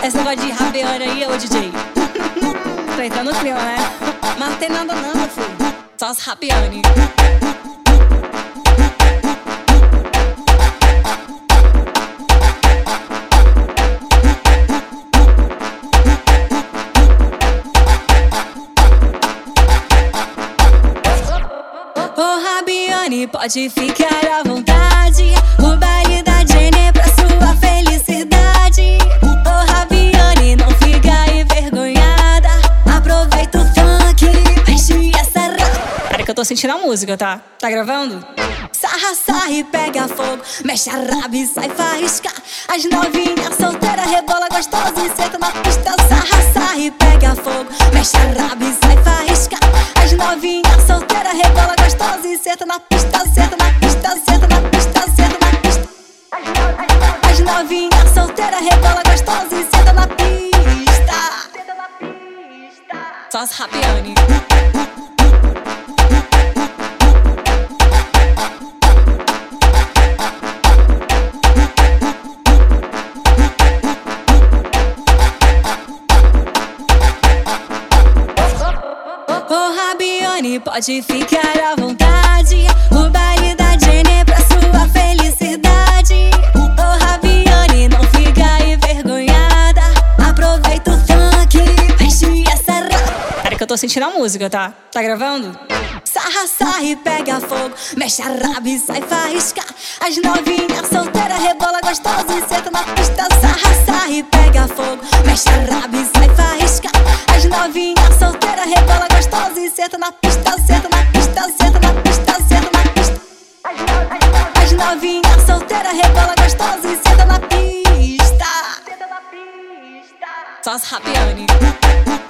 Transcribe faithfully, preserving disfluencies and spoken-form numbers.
Esse negócio de rapeando aí, ô D J. Tô entrando no clima, né? Mas não tem nada não, meu filho. Só os rapeando. Ô Rabiane, pode ficar à vontade. O baile da Jenny é pra sua felicidade. Ô Rabiane, não fica envergonhada. Aproveita o funk, mexe essa raba. Pera que eu tô sentindo a música, tá? Tá gravando? Sarra, sarra e pega fogo. Mexe a raba e sai faísca. As novinhas solteiras rebola gostosa e senta na pista. Sarra, sarra e pega fogo. Mexe a raba e sai faísca. As novinhas solteiras rebola gostosa e senta na pista, senta na pista, senta na pista, senta na pista. As novinhas solteiras rebola gostosa e senta na pista. Senta na pista. Só as rapiane. Ô Rabiane, pode ficar à vontade. O baile da Jenny é pra sua felicidade. Ô Rabiane, não fica envergonhada. Aproveita o funk, mexe essa raba. Pera que eu tô sentindo a música, tá? Tá gravando? Sarra, sarra e pega fogo. Mexe a raba e sai faísca. As novinhas solteiras rebola gostosa e senta na pista. Sarra, sarra e pega fogo. Mexe a raba e sai faísca. As novinhas solteiras rebola gostosa e senta na pista, senta na pista, senta na pista, senta na pista. As novinhas solteiras rebola gostosa e senta na pista. Senta na pista. Só as rapiane.